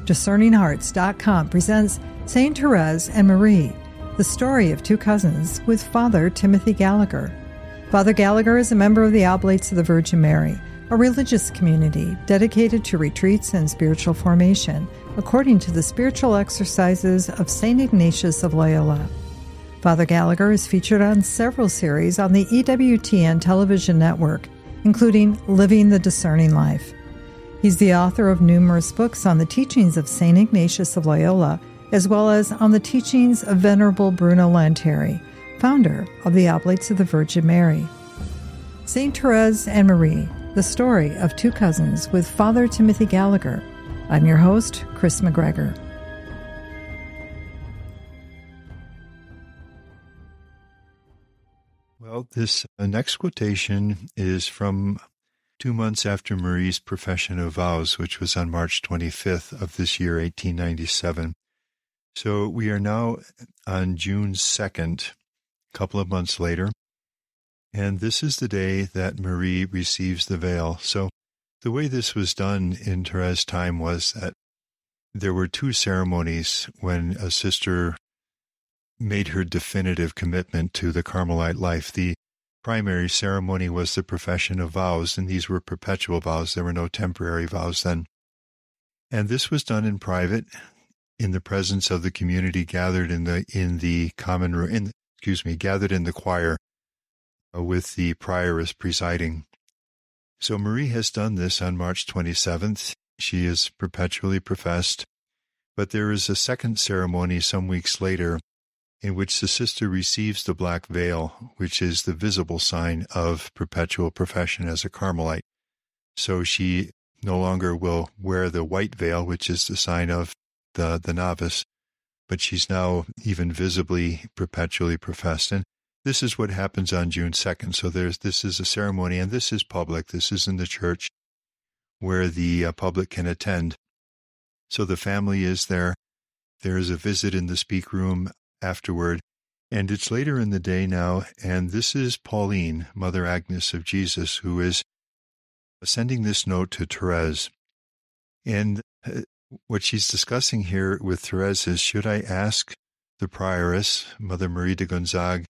DiscerningHearts.com presents St. Therese and Marie, the story of two cousins with Father Timothy Gallagher. Father Gallagher is a member of the Oblates of the Virgin Mary, a religious community dedicated to retreats and spiritual formation, according to the spiritual exercises of St. Ignatius of Loyola. Father Gallagher is featured on several series on the EWTN television network, including Living the Discerning Life. He's the author of numerous books on the teachings of St. Ignatius of Loyola, as well as on the teachings of Venerable Bruno Lanteri, founder of the Oblates of the Virgin Mary. St. Therese and Marie, the story of two cousins with Father Timothy Gallagher. I'm your host, Chris McGregor. Well, this next quotation is from 2 months after Marie's profession of vows, which was on March 25th of this year, 1897. So we are now on June 2nd, a couple of months later, and this is the day that Marie receives the veil. So the way this was done in Therese's time was that there were two ceremonies when a sister made her definitive commitment to the Carmelite life. The primary ceremony was the profession of vows, and these were perpetual vows. There were no temporary vows then. And this was done in private, in the presence of the community gathered in the common room, gathered in the choir, with the prioress presiding. So Marie has done this on March 27th. She is perpetually professed, but there is a second ceremony some weeks later in which the sister receives the black veil, which is the visible sign of perpetual profession as a Carmelite. So she no longer will wear the white veil, which is the sign of the novice, but she's now even visibly perpetually professed. And this is what happens on June 2nd. So this is a ceremony, and this is public. This is in the church where the public can attend. So the family is there. There is a visit in the speak room afterward, and it's later in the day now, and this is Pauline, Mother Agnes of Jesus, who is sending this note to Therese. And what she's discussing here with Therese is, should I ask the prioress, Mother Marie de Gonzague,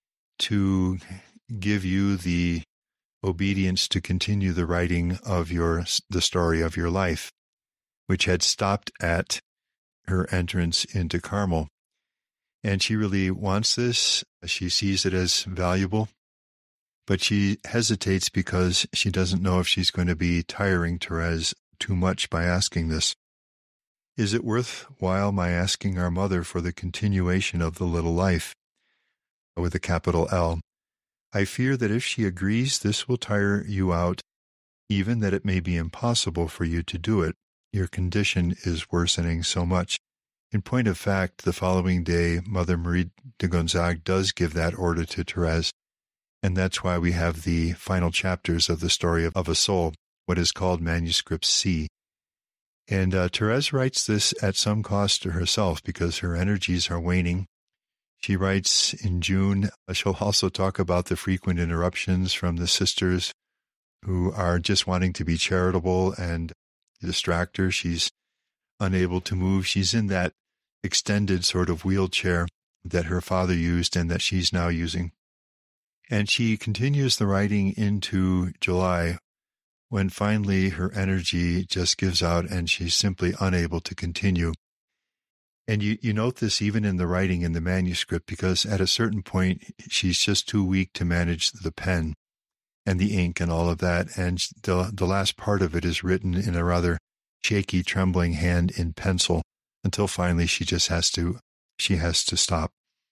to give you the obedience to continue the writing of the story of your life, which had stopped at her entrance into Carmel. And she really wants this. She sees it as valuable, but she hesitates because she doesn't know if she's going to be tiring Therese too much by asking this. Is it worthwhile my asking our mother for the continuation of the little life, with a capital L? I fear that if she agrees, this will tire you out, even that it may be impossible for you to do it. Your condition is worsening so much. In point of fact, the following day, Mother Marie de Gonzague does give that order to Therese, and that's why we have the final chapters of the story of a soul, what is called Manuscript C. And Therese writes this at some cost to herself because her energies are waning. She writes in June. She'll also talk about the frequent interruptions from the sisters who are just wanting to be charitable and distract her. She's unable to move. She's in that extended sort of wheelchair that her father used and that she's now using. And she continues the writing into July, when finally her energy just gives out and she's simply unable to continue. And you note this even in the writing in the manuscript, because at a certain point she's just too weak to manage the pen and the ink and all of that. And the last part of it is written in a rather shaky, trembling hand in pencil, until finally she has to stop.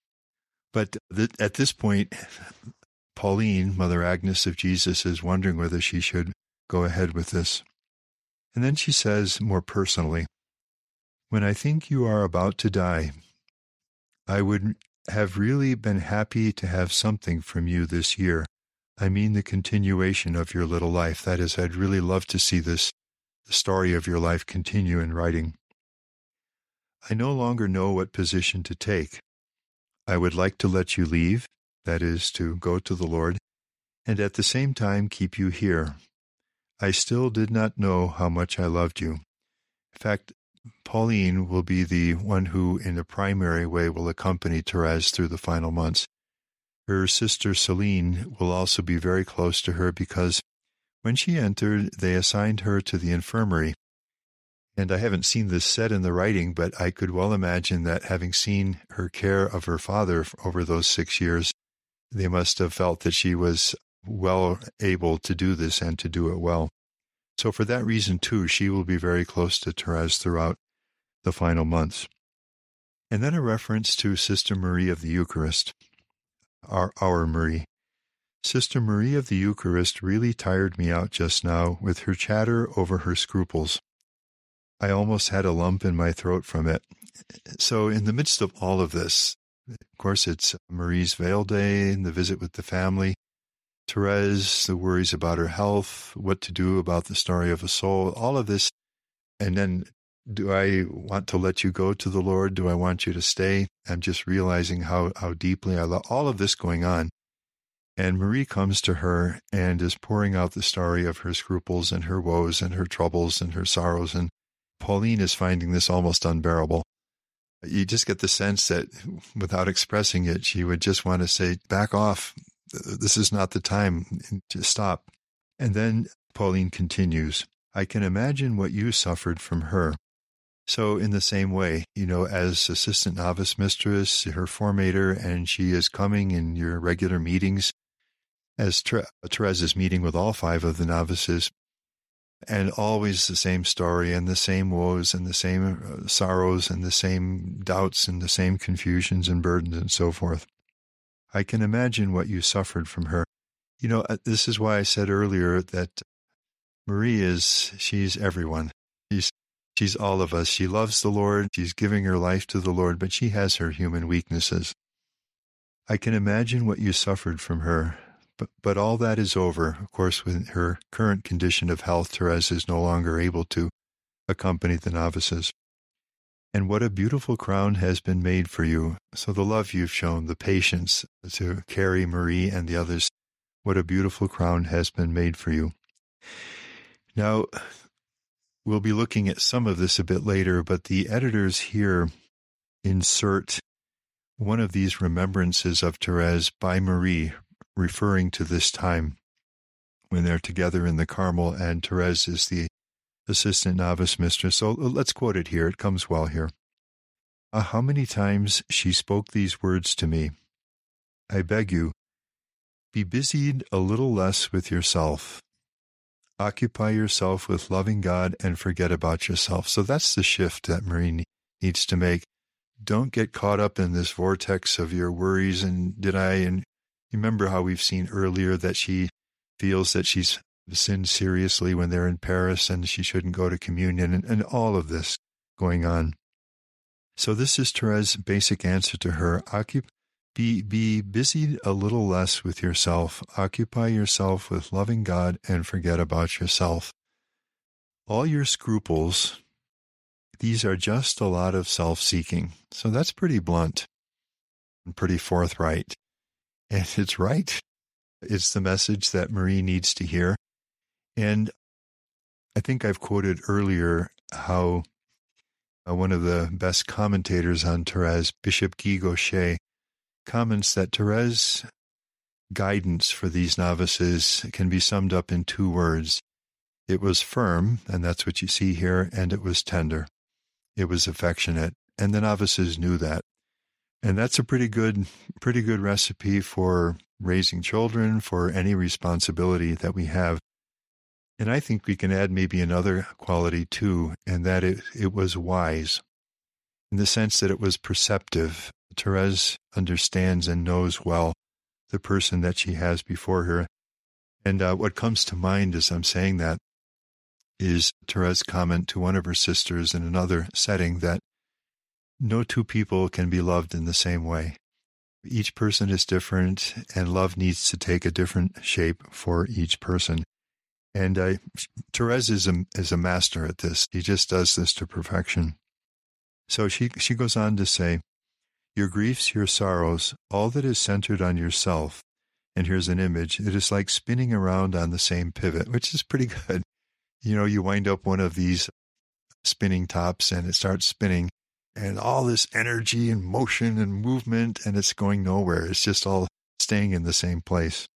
But at this point, Pauline, Mother Agnes of Jesus, is wondering whether she should go ahead with this. And then she says more personally, when I think you are about to die, I would have really been happy to have something from you this year. I mean the continuation of your little life. That is, I'd really love to see the story of your life continue in writing. I no longer know what position to take. I would like to let you leave, that is, to go to the Lord, and at the same time keep you here. I still did not know how much I loved you. In fact, Pauline will be the one who, in a primary way, will accompany Therese through the final months. Her sister Celine will also be very close to her because when she entered, they assigned her to the infirmary. And I haven't seen this said in the writing, but I could well imagine that having seen her care of her father over those 6 years, they must have felt that she was well able to do this and to do it well. So for that reason, too, she will be very close to Therese throughout the final months. And then a reference to Sister Marie of the Eucharist, our Marie. Sister Marie of the Eucharist really tired me out just now with her chatter over her scruples. I almost had a lump in my throat from it. So in the midst of all of this, of course, it's Marie's Veil Day and the visit with the family, Therese, the worries about her health, what to do about the story of a soul, all of this. And then, do I want to let you go to the Lord? Do I want you to stay? I'm just realizing how deeply I love all of this going on. And Marie comes to her and is pouring out the story of her scruples and her woes and her troubles and her sorrows. And Pauline is finding this almost unbearable. You just get the sense that without expressing it, she would just want to say, back off. This is not the time. Just stop. And then Pauline continues, I can imagine what you suffered from her. So in the same way, as assistant novice mistress, her formator, and she is coming in your regular meetings, as Therese is meeting with all 5 of the novices, and always the same story and the same woes and the same sorrows and the same doubts and the same confusions and burdens and so forth. I can imagine what you suffered from her. This is why I said earlier that Marie she's everyone. She's all of us. She loves the Lord. She's giving her life to the Lord, but she has her human weaknesses. I can imagine what you suffered from her. But all that is over. Of course, with her current condition of health, Therese is no longer able to accompany the novices. And what a beautiful crown has been made for you. So the love you've shown, the patience to carry Marie and the others, what a beautiful crown has been made for you. Now, we'll be looking at some of this a bit later, but the editors here insert one of these remembrances of Therese by Marie, referring to this time when they're together in the Carmel and Therese is the assistant novice mistress. So let's quote it here. It comes well here. How many times she spoke these words to me. I beg you, be busied a little less with yourself. Occupy yourself with loving God and forget about yourself. So that's the shift that Marie needs to make. Don't get caught up in this vortex of your worries and remember how we've seen earlier that she feels that she's sinned seriously when they're in Paris and she shouldn't go to communion and all of this going on. So this is Therese's basic answer to her. Be busy a little less with yourself. Occupy yourself with loving God and forget about yourself. All your scruples, these are just a lot of self-seeking. So that's pretty blunt and pretty forthright. And it's right. It's the message that Marie needs to hear. And I think I've quoted earlier how one of the best commentators on Therese, Bishop Guy Gaucher, comments that Therese's guidance for these novices can be summed up in 2 words. It was firm, and that's what you see here, and it was tender. It was affectionate, and the novices knew that. And that's a pretty good recipe for raising children, for any responsibility that we have. And I think we can add maybe another quality too, and that it was wise, in the sense that it was perceptive. Therese understands and knows well the person that she has before her. And what comes to mind as I'm saying that is Therese's comment to one of her sisters in another setting that no 2 people can be loved in the same way. Each person is different, and love needs to take a different shape for each person. And Therese is a master at this. He just does this to perfection. So she goes on to say, your griefs, your sorrows, all that is centered on yourself. And here's an image. It is like spinning around on the same pivot, which is pretty good. You wind up one of these spinning tops, and it starts spinning, and all this energy and motion and movement, and it's going nowhere. It's just all staying in the same place.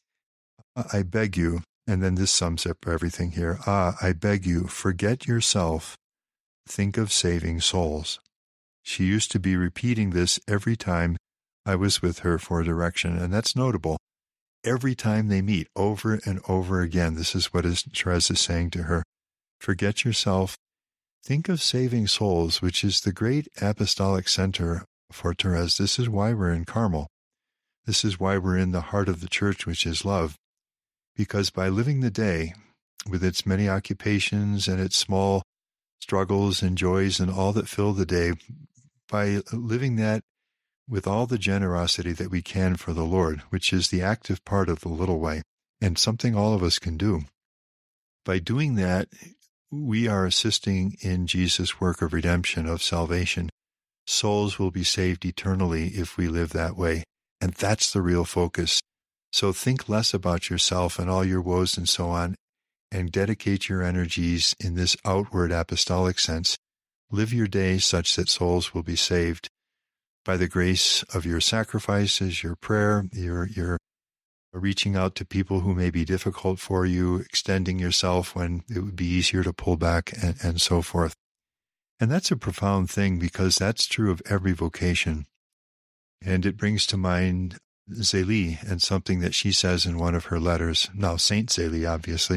I beg you, and then this sums up everything here. I beg you, forget yourself. Think of saving souls. She used to be repeating this every time I was with her for direction, and that's notable. Every time they meet, over and over again, this is what Therese is saying to her. Forget yourself. Think of saving souls, which is the great apostolic center for Therese. This is why we're in Carmel. This is why we're in the heart of the church, which is love. Because by living the day, with its many occupations and its small struggles and joys and all that fill the day, by living that with all the generosity that we can for the Lord, which is the active part of the little way, and something all of us can do. By doing that, we are assisting in Jesus' work of redemption, of salvation. Souls will be saved eternally if we live that way, and that's the real focus. So think less about yourself and all your woes and so on, and dedicate your energies in this outward apostolic sense. Live your day such that souls will be saved by the grace of your sacrifices, your prayer, your reaching out to people who may be difficult for you, extending yourself when it would be easier to pull back, and so forth. And that's a profound thing, because that's true of every vocation. And it brings to mind Zélie and something that she says in one of her letters, now Saint Zélie, obviously,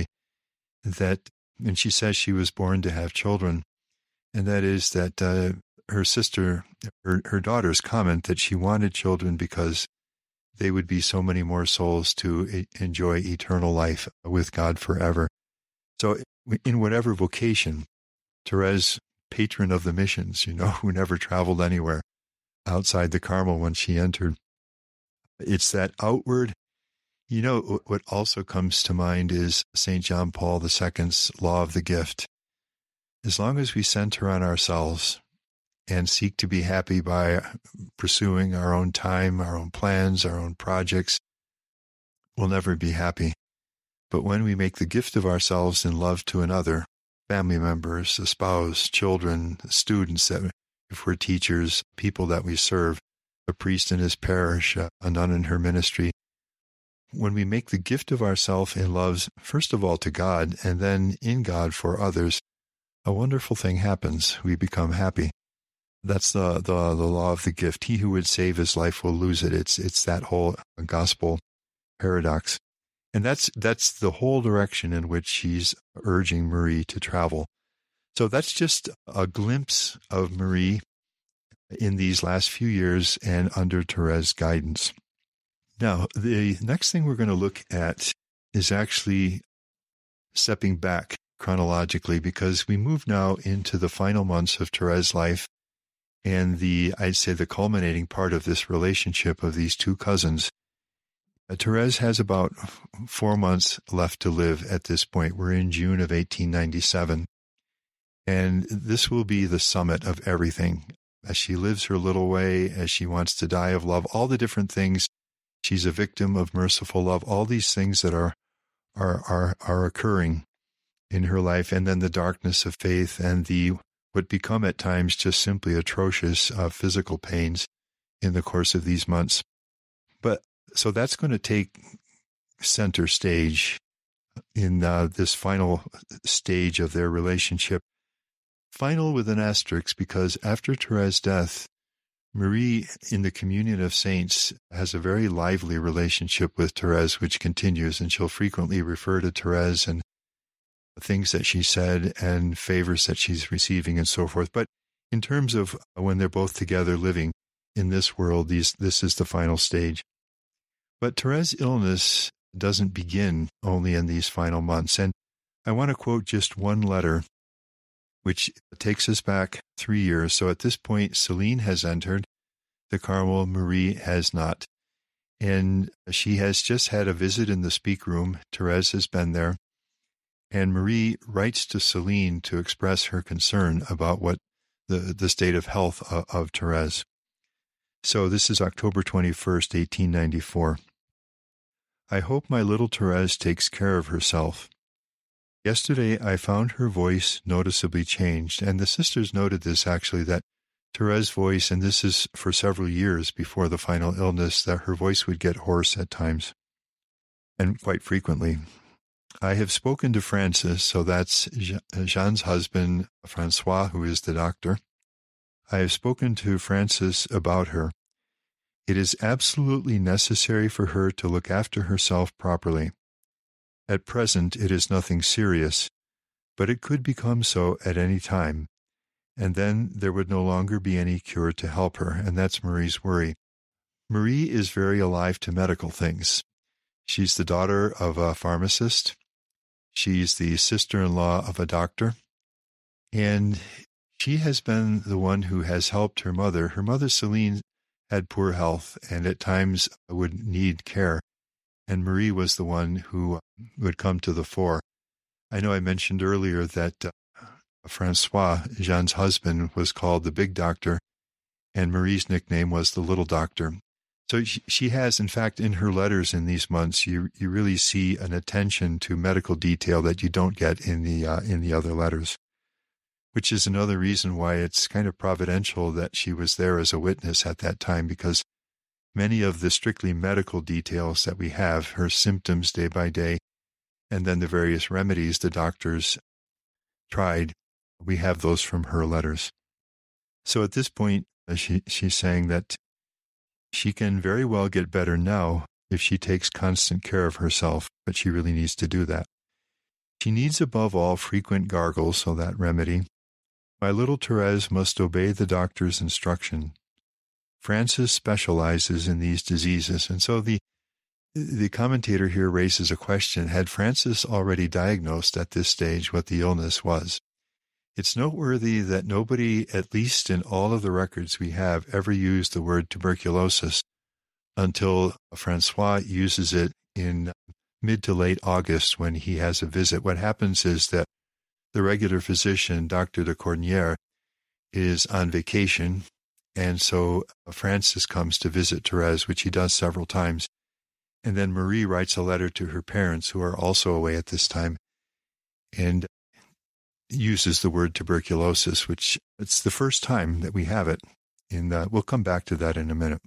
and she says she was born to have children, and that is that her sister, her daughters comment that she wanted children because they would be so many more souls to enjoy eternal life with God forever. So in whatever vocation, Therese, patron of the missions, who never traveled anywhere outside the Carmel when she entered, it's that outward. What also comes to mind is St. John Paul II's law of the gift. As long as we center on ourselves and seek to be happy by pursuing our own time, our own plans, our own projects, we'll never be happy. But when we make the gift of ourselves in love to another, family members, a spouse, children, students, if we're teachers, people that we serve, a priest in his parish, a nun in her ministry, when we make the gift of ourselves in love, first of all to God, and then in God for others, a wonderful thing happens. We become happy. That's the law of the gift. He who would save his life will lose it. It's that whole gospel paradox. And that's the whole direction in which she's urging Marie to travel. So that's just a glimpse of Marie in these last few years and under Therese's guidance. Now, the next thing we're going to look at is actually stepping back chronologically, because we move now into the final months of Therese's life and I'd say the culminating part of this relationship of these two cousins. Therese has about 4 months left to live at this point. We're in June of 1897. And this will be the summit of everything. As she lives her little way, as she wants to die of love, all the different things. She's a victim of merciful love, all these things that are occurring in her life, and then the darkness of faith and what become at times just simply atrocious physical pains in the course of these months. But so that's going to take center stage in this final stage of their relationship. Final with an asterisk, because after Therese's death, Marie, in the communion of saints, has a very lively relationship with Therese, which continues, and she'll frequently refer to Therese and things that she said and favors that she's receiving and so forth. But in terms of when they're both together living in this world, this is the final stage. But Therese's illness doesn't begin only in these final months. And I want to quote just one letter, which takes us back 3 years. So at this point, Celine has entered the Carmel, Marie has not. And she has just had a visit in the speak room. Therese has been there. And Marie writes to Celine to express her concern about what the state of health of Therese. So this is October 21st, 1894. I hope my little Therese takes care of herself. Yesterday, I found her voice noticeably changed, and the sisters noted this actually, that Therese' voice, and this is for several years before the final illness, that her voice would get hoarse at times, and quite frequently. I have spoken to Francis, so that's Jeanne's husband, Francois, who is the doctor. I have spoken to Francis about her. It is absolutely necessary for her to look after herself properly. At present, it is nothing serious, but it could become so at any time, and then there would no longer be any cure to help her, and that's Marie's worry. Marie is very alive to medical things. She's the daughter of a pharmacist. She's the sister-in-law of a doctor, and she has been the one who has helped her mother. Her mother, Celine, had poor health and at times would need care, and Marie was the one who would come to the fore. I know I mentioned earlier that Francois, Jeanne's husband, was called the Big Doctor, and Marie's nickname was the Little Doctor. So she has, in fact, in her letters in these months, you really see an attention to medical detail that you don't get in the other letters, which is another reason why it's kind of providential that she was there as a witness at that time, because many of the strictly medical details that we have, her symptoms day by day, and then the various remedies the doctors tried, we have those from her letters. So at this point, she's saying that she can very well get better now if she takes constant care of herself, but she really needs to do that. She needs above all frequent gargles, so that remedy. My little Therese must obey the doctor's instruction. Francis specializes in these diseases, and so the commentator here raises a question. Had Francis already diagnosed at this stage what the illness was? It's noteworthy that nobody, at least in all of the records we have, ever used the word tuberculosis until Francois uses it in mid to late August when he has a visit. What happens is that the regular physician, Dr. de Cornière, is on vacation, and so Francis comes to visit Therese, which he does several times. And then Marie writes a letter to her parents, who are also away at this time, and uses the word tuberculosis, which it's the first time that we have it. We'll come back to that in a minute.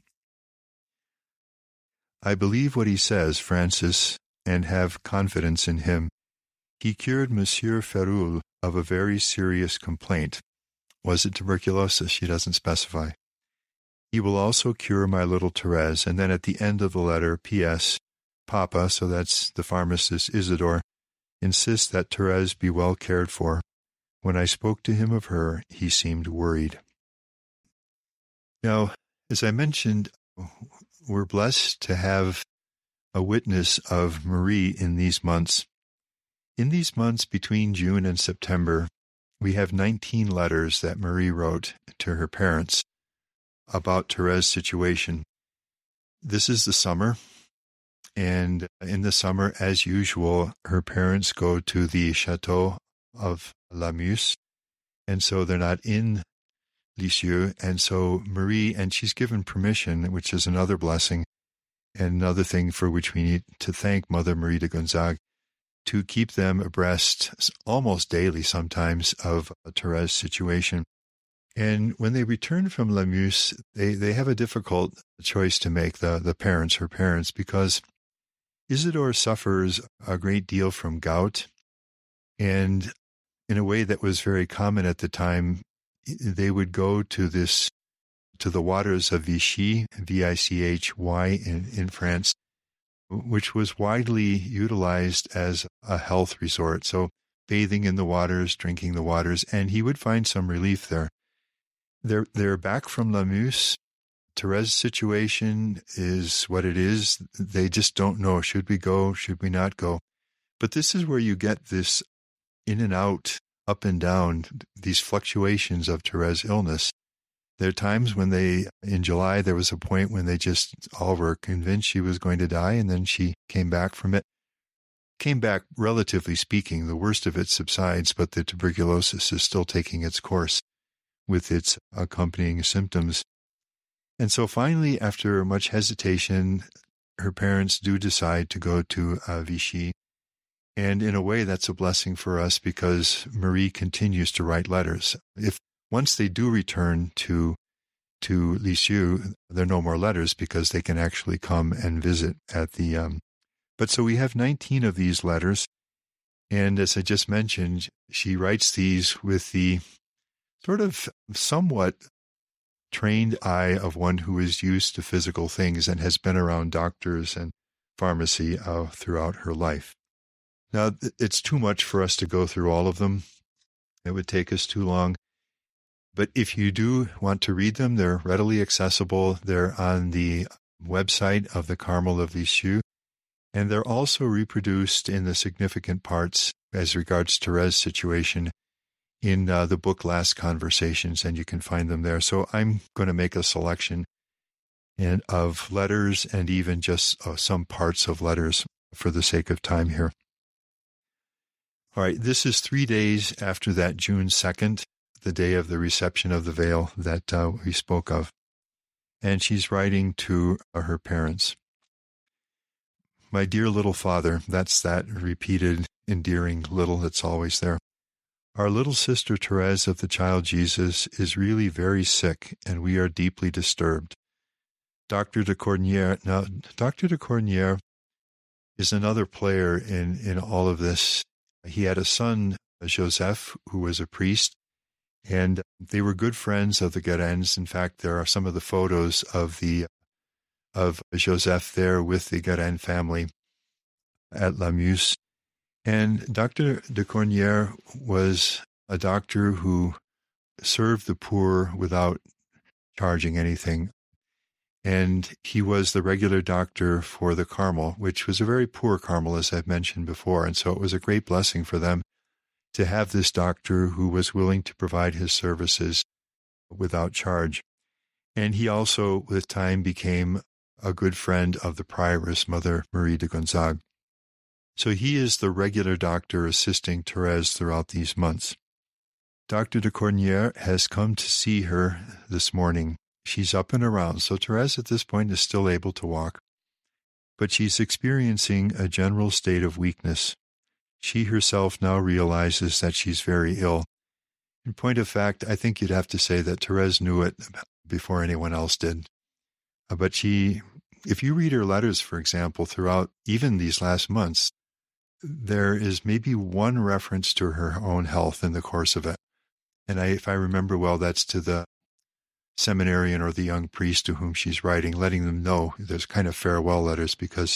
I believe what he says, Francis, and have confidence in him. He cured Monsieur Ferrul of a very serious complaint. Was it tuberculosis? She doesn't specify. He will also cure my little Therese. And then at the end of the letter, P.S., Papa, so that's the pharmacist Isidore, insists that Therese be well cared for. When I spoke to him of her, he seemed worried. Now, as I mentioned, we're blessed to have a witness of Marie in these months. In these months between June and September, we have 19 letters that Marie wrote to her parents about Therese's situation. This is the summer, and in the summer, as usual, her parents go to the Chateau of La Muse, and so they're not in Lisieux, and so Marie, and she's given permission, which is another blessing, and another thing for which we need to thank Mother Marie de Gonzague, to keep them abreast almost daily sometimes of Therese's situation. And when they return from La Muse, they have a difficult choice to make, her parents, because Isidore suffers a great deal from gout, and in a way that was very common at the time, they would go to the waters of Vichy, Vichy in France, which was widely utilized as a health resort. So bathing in the waters, drinking the waters, and he would find some relief there. They're back from La Muse. Therese's situation is what it is. They just don't know. Should we go? Should we not go? But this is where you get this in and out, up and down, these fluctuations of Therese's illness. There are times when in July, there was a point when they just all were convinced she was going to die, and then she came back from it. Came back, relatively speaking, the worst of it subsides, but the tuberculosis is still taking its course with its accompanying symptoms. And so finally, after much hesitation, her parents do decide to go to Vichy. And in a way, that's a blessing for us because Marie continues to write letters. If once they do return to Lisieux, there are no more letters because they can actually come and visit at the. But so we have 19 of these letters. And as I just mentioned, she writes these with the sort of somewhat trained eye of one who is used to physical things and has been around doctors and pharmacy throughout her life. Now, it's too much for us to go through all of them. It would take us too long. But if you do want to read them, they're readily accessible. They're on the website of the Carmel of Lisieux, and they're also reproduced in the significant parts as regards Therese' situation in the book Last Conversations, and you can find them there. So I'm going to make a selection of letters and even just some parts of letters for the sake of time here. All right, this is 3 days after that June 2nd, the day of the reception of the veil that we spoke of. And she's writing to her parents. My dear little father, that's that repeated, endearing little that's always there. Our little sister Therese of the Child Jesus is really very sick, and we are deeply disturbed. Dr. de Cournier is another player in all of this. He had a son, Joseph, who was a priest, and they were good friends of the Guérens. In fact, there are some of the photos of Joseph there with the Guérin family at La Muse. And Dr. de Cournier was a doctor who served the poor without charging anything. And he was the regular doctor for the Carmel, which was a very poor Carmel, as I've mentioned before. And so it was a great blessing for them to have this doctor who was willing to provide his services without charge. And he also, with time, became a good friend of the prioress, Mother Marie de Gonzague. So he is the regular doctor assisting Therese throughout these months. Dr. de Cournier has come to see her this morning. She's up and around, so Therese at this point is still able to walk. But she's experiencing a general state of weakness. She herself now realizes that she's very ill. In point of fact, I think you'd have to say that Therese knew it before anyone else did. But if you read her letters, for example, throughout even these last months, there is maybe one reference to her own health in the course of it. And if I remember well, that's to the seminarian or the young priest to whom she's writing, letting them know there's kind of farewell letters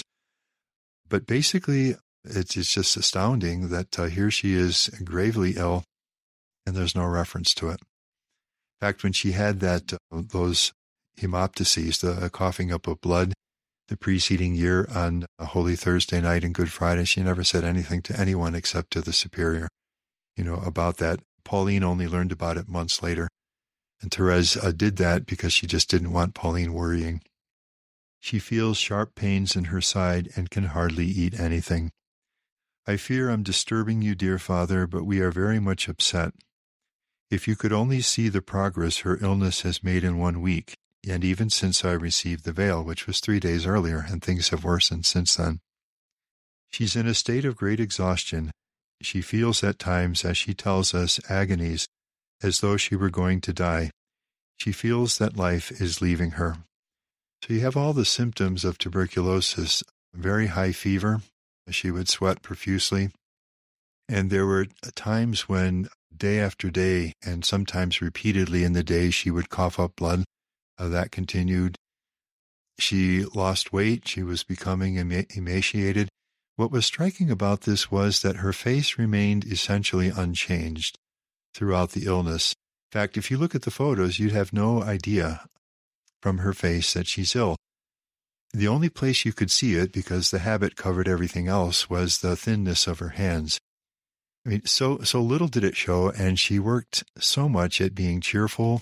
but basically it's just astounding that here she is gravely ill and there's no reference to it. In fact, when she had those hemoptyses, the coughing up of blood, the preceding year on a Holy Thursday night and Good Friday, she never said anything to anyone except to the superior, about that. Pauline only learned about it months later. And Therese did that because she just didn't want Pauline worrying. She feels sharp pains in her side and can hardly eat anything. I fear I'm disturbing you, dear Father, but we are very much upset. If you could only see the progress her illness has made in 1 week, and even since I received the veil, which was 3 days earlier, and things have worsened since then. She's in a state of great exhaustion. She feels at times, as she tells us, agonies, as though she were going to die. She feels that life is leaving her. So you have all the symptoms of tuberculosis, very high fever. She would sweat profusely. And there were times when day after day, and sometimes repeatedly in the day, she would cough up blood. That continued. She lost weight. She was becoming emaciated. What was striking about this was that her face remained essentially unchanged throughout the illness. In fact, if you look at the photos, you'd have no idea from her face that she's ill. The only place you could see it, because the habit covered everything else, was the thinness of her hands. I mean, so little did it show, and she worked so much at being cheerful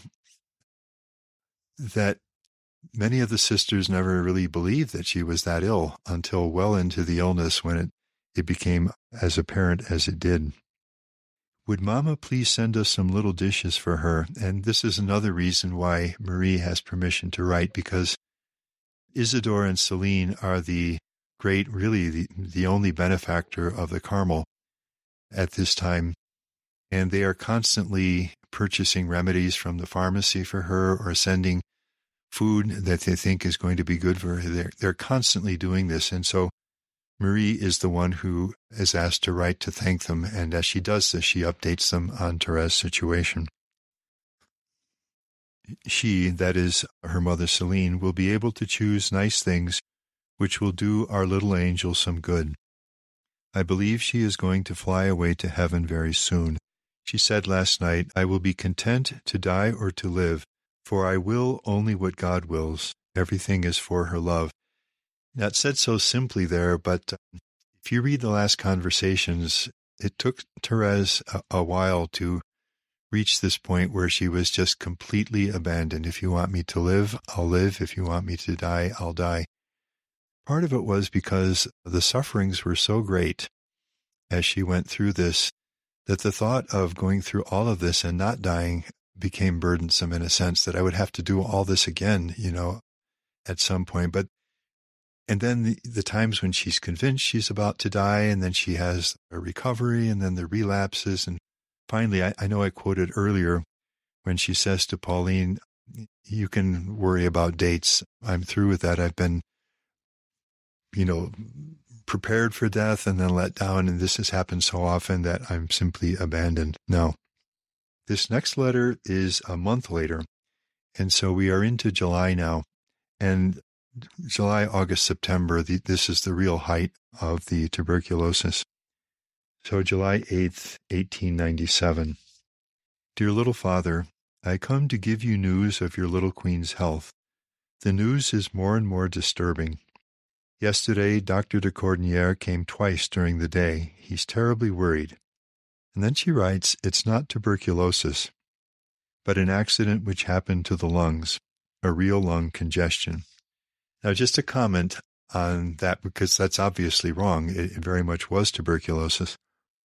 that many of the sisters never really believed that she was that ill until well into the illness when it became as apparent as it did. Would Mama please send us some little dishes for her? And this is another reason why Marie has permission to write, because Isidore and Celine are the great, really the only benefactor of the Carmel at this time. And they are constantly purchasing remedies from the pharmacy for her or sending food that they think is going to be good for her. They're constantly doing this. And so Marie is the one who is asked to write to thank them. And as she does this, she updates them on Therese's situation. She, that is her mother Celine, will be able to choose nice things which will do our little angel some good. I believe she is going to fly away to heaven very soon. She said last night, I will be content to die or to live, for I will only what God wills. Everything is for her love. That's said so simply there, but if you read the last conversations, it took Therese a while to reach this point where she was just completely abandoned. If you want me to live, I'll live. If you want me to die, I'll die. Part of it was because the sufferings were so great as she went through this, that the thought of going through all of this and not dying became burdensome in a sense, that I would have to do all this again, at some point. And then the times when she's convinced she's about to die, and then she has a recovery, and then the relapses. And finally, I know I quoted earlier when she says to Pauline, you can worry about dates. I'm through with that. I've been, prepared for death and then let down, and this has happened so often that I'm simply abandoned. Now, this next letter is a month later, and so we are into July now, and July, August, September, this is the real height of the tuberculosis. So July 8th, 1897. Dear little father, I come to give you news of your little queen's health. The news is more and more disturbing. Yesterday, Dr. de Cordonnier came twice during the day. He's terribly worried. And then she writes, it's not tuberculosis, but an accident which happened to the lungs, a real lung congestion. Now, just a comment on that, because that's obviously wrong. It very much was tuberculosis.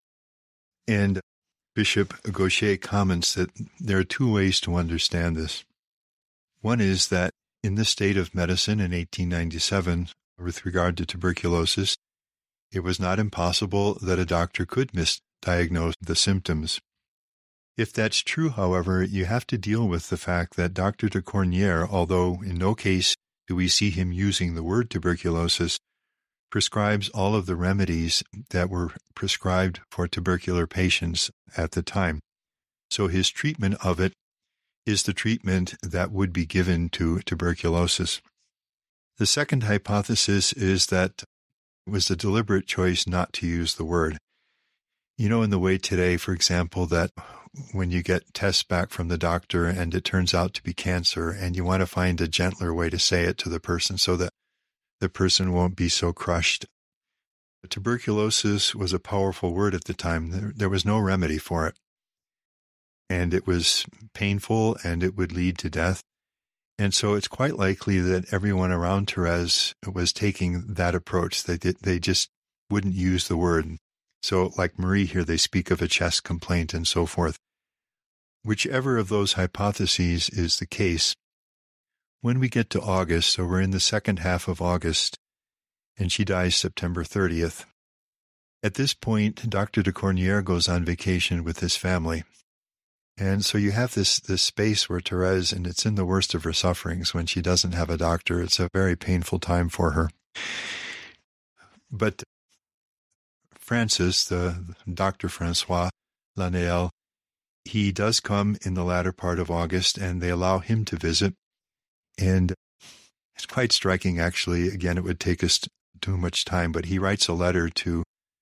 And Bishop Gaucher comments that there are two ways to understand this. One is that in this state of medicine in 1897, with regard to tuberculosis, it was not impossible that a doctor could misdiagnose the symptoms. If that's true, however, you have to deal with the fact that Dr. de Cordonnier, although in no case do we see him using the word tuberculosis, prescribes all of the remedies that were prescribed for tubercular patients at the time. So his treatment of it is the treatment that would be given to tuberculosis. The second hypothesis is that it was a deliberate choice not to use the word. In the way today, for example, that when you get tests back from the doctor and it turns out to be cancer, and you want to find a gentler way to say it to the person so that the person won't be so crushed. Tuberculosis was a powerful word at the time. There was no remedy for it. And it was painful, and it would lead to death. And so it's quite likely that everyone around Therese was taking that approach. They just wouldn't use the word. So like Marie here, they speak of a chest complaint and so forth. Whichever of those hypotheses is the case, when we get to August, so we're in the second half of August, and she dies September 30th. At this point, Dr. de Cordonnier goes on vacation with his family. And so you have this space where Therese, and it's in the worst of her sufferings when she doesn't have a doctor. It's a very painful time for her. But Francis, the Dr. Francois Lanael, he does come in the latter part of August, and they allow him to visit. And it's quite striking, actually. Again, it would take us too much time, but he writes a letter to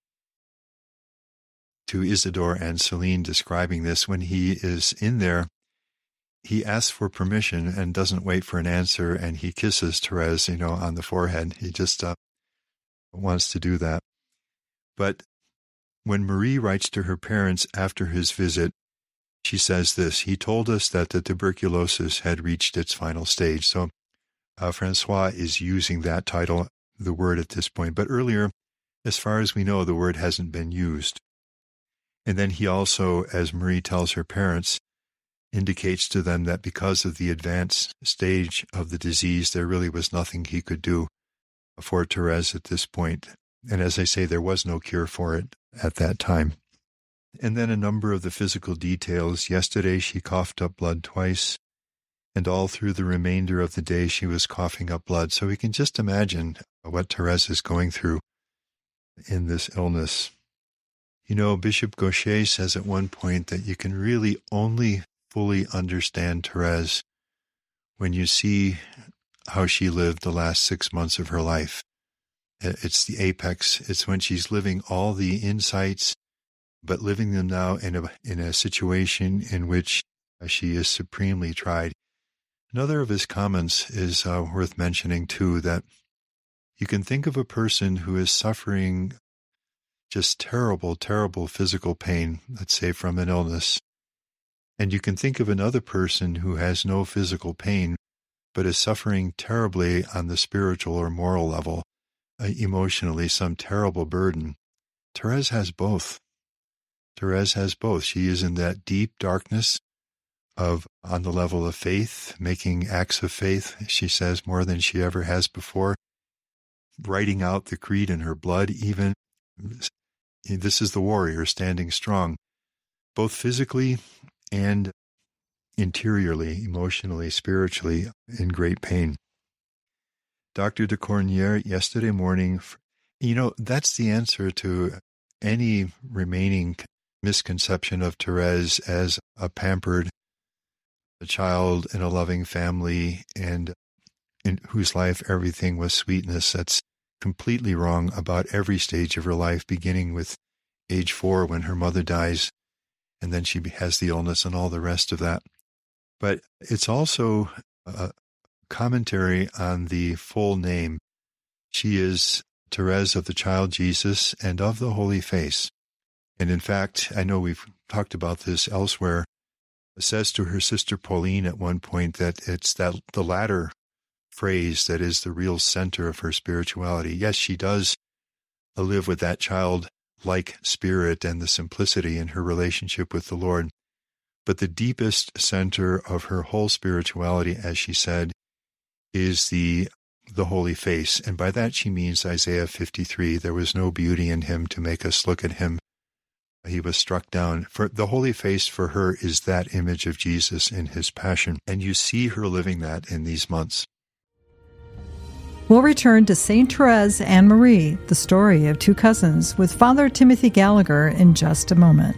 Isidore and Celine describing this. When he is in there, he asks for permission and doesn't wait for an answer, and he kisses Therese, on the forehead. He just wants to do that. But when Marie writes to her parents after his visit, she says this: he told us that the tuberculosis had reached its final stage. So Francois is using that title, the word, at this point. But earlier, as far as we know, the word hasn't been used. And then he also, as Marie tells her parents, indicates to them that because of the advanced stage of the disease, there really was nothing he could do for Therese at this point. And as I say, there was no cure for it at that time. And then a number of the physical details. Yesterday, she coughed up blood twice, and all through the remainder of the day, she was coughing up blood. So we can just imagine what Therese is going through in this illness. You know, Bishop Gaucher says at one point that you can really only fully understand Therese when you see how she lived the last 6 months of her life. It's the apex. It's when she's living all the insights, but living them now in a situation in which she is supremely tried. Another of his comments is worth mentioning, too, that you can think of a person who is suffering just terrible, terrible physical pain, let's say from an illness, and you can think of another person who has no physical pain, but is suffering terribly on the spiritual or moral level, emotionally, some terrible burden. Therese has both. Therese has both. She is in that deep darkness on the level of faith, making acts of faith, she says, more than she ever has before, writing out the creed in her blood even. This is the warrior standing strong, both physically and interiorly, emotionally, spiritually, in great pain. Dr. de Cornier, yesterday morning, that's the answer to any remaining misconception of Therese as a pampered child in a loving family and in whose life everything was sweetness. That's completely wrong about every stage of her life, beginning with age 4 when her mother dies, and then she has the illness and all the rest of that. But it's also a commentary on the full name. She is Therese of the Child Jesus and of the Holy Face. And in fact, I know we've talked about this elsewhere, says to her sister Pauline at one point that it's the latter phrase that is the real center of her spirituality. Yes, she does live with that childlike spirit and the simplicity in her relationship with the Lord. But the deepest center of her whole spirituality, as she said, is the Holy Face. And by that she means Isaiah 53. There was no beauty in him to make us look at him. He was struck down. For the Holy Face for her is that image of Jesus in his passion. And you see her living that in these months. We'll return to St. Therese and Marie, the story of two cousins, with Father Timothy Gallagher in just a moment.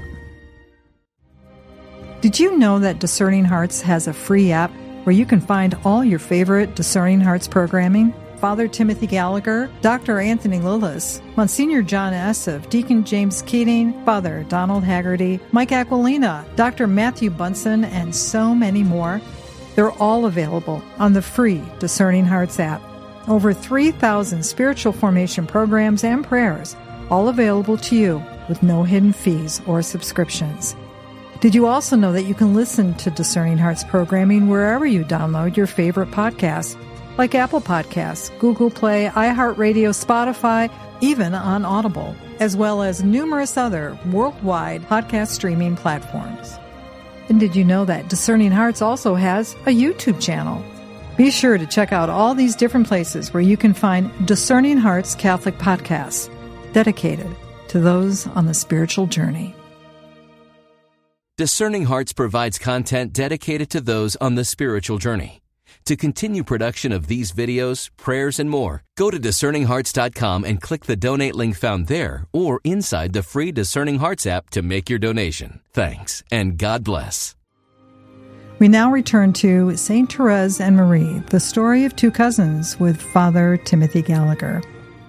Did you know that Discerning Hearts has a free app where you can find all your favorite Discerning Hearts programming? Father Timothy Gallagher, Dr. Anthony Lillis, Monsignor John Esseff, Deacon James Keating, Father Donald Haggerty, Mike Aquilina, Dr. Matthew Bunson, and so many more. They're all available on the free Discerning Hearts app. Over 3,000 spiritual formation programs and prayers, all available to you with no hidden fees or subscriptions. Did you also know that you can listen to Discerning Hearts programming wherever you download your favorite podcasts, like Apple Podcasts, Google Play, iHeartRadio, Spotify, even on Audible, as well as numerous other worldwide podcast streaming platforms. And did you know that Discerning Hearts also has a YouTube channel? Be sure to check out all these different places where you can find Discerning Hearts Catholic podcasts dedicated to those on the spiritual journey. Discerning Hearts provides content dedicated to those on the spiritual journey. To continue production of these videos, prayers, and more, go to discerninghearts.com and click the donate link found there or inside the free Discerning Hearts app to make your donation. Thanks, and God bless. We now return to St. Therese and Marie, the story of two cousins, with Father Timothy Gallagher.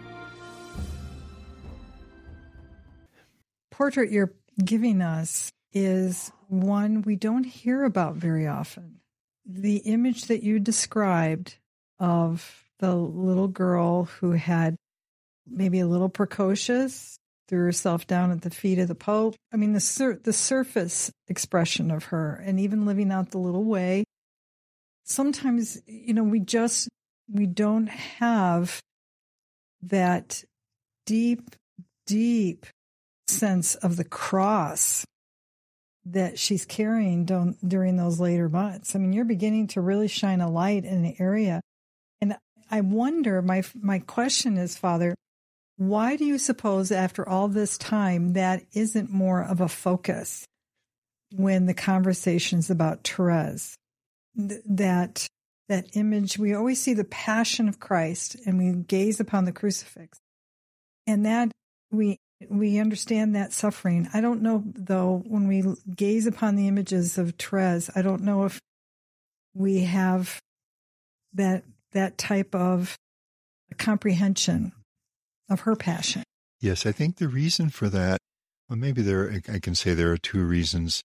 Portrait you're giving us is one we don't hear about very often. The image that you described of the little girl who had maybe a little precocious, threw herself down at the feet of the Pope. I mean, the surface expression of her, and even living out the little way. Sometimes, we don't have that deep, deep sense of the cross that she's carrying during those later months. I mean, you're beginning to really shine a light in an area. And I wonder, my question is, Father, why do you suppose after all this time that isn't more of a focus when the conversation's about Therese? That image, we always see the passion of Christ and we gaze upon the crucifix. And that we understand that suffering. I don't know, though, when we gaze upon the images of Therese, I don't know if we have that type of comprehension of her passion. Yes, I think the reason for that, well, maybe I can say there are two reasons.